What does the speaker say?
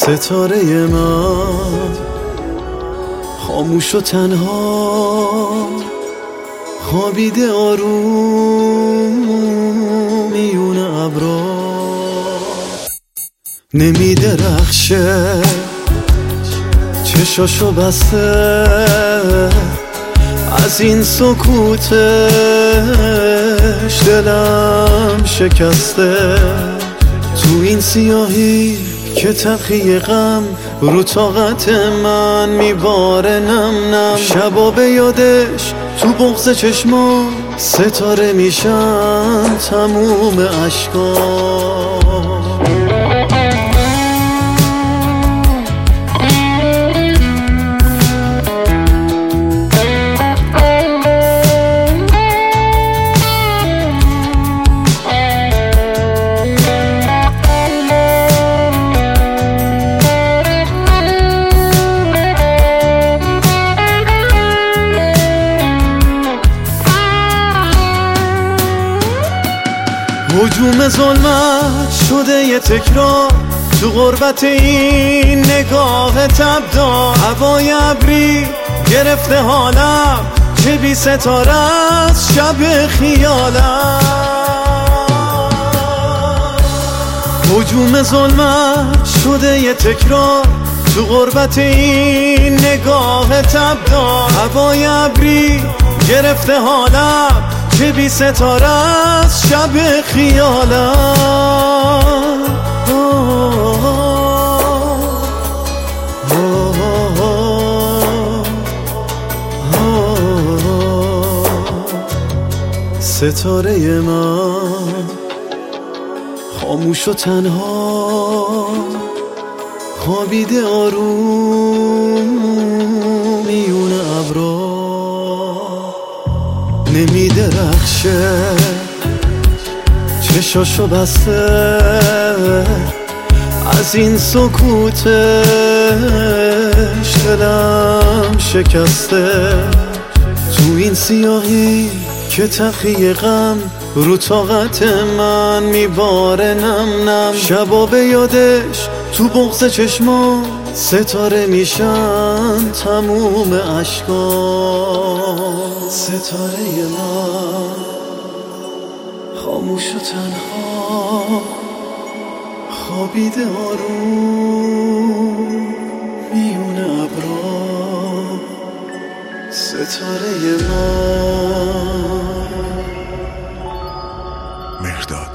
ستاره من خاموش و تنها خوابیده آروم میون ابرا، نمیدرخشه چشاشو بسته از این سکوتش دلم شکسته. تو این سیاهی که تلخی غم رو طاقت من میباره نم نم، شبا به یادش تو بغض چشمام ستاره میشن تموم عشقام. هجوم ظلمت شده یه تکرار تو غربت این نگاه تبدار، هوای ابری گرفته حالم چه بی ستاره از شب خیالم. هجوم ظلمت شده یه تکرار تو غربت این نگاه تبدار، هوای ابری گرفته حالم چه بی ستاره از شب خیالم. ستاره من خاموش و تنها خوابیده آروم میون ابرا، نمیدرخشه چشاشو بسته از این سکوتش دلم شکسته. تو این سیاهی که تلخی غم رو طاقت من میباره نم نم، شبا به یادش تو بغض چشمام ستاره میشن تموم عشقام. ستاره من خاموش و تنها خوابیده آروم میون ابرا، ستاره من. مهرداد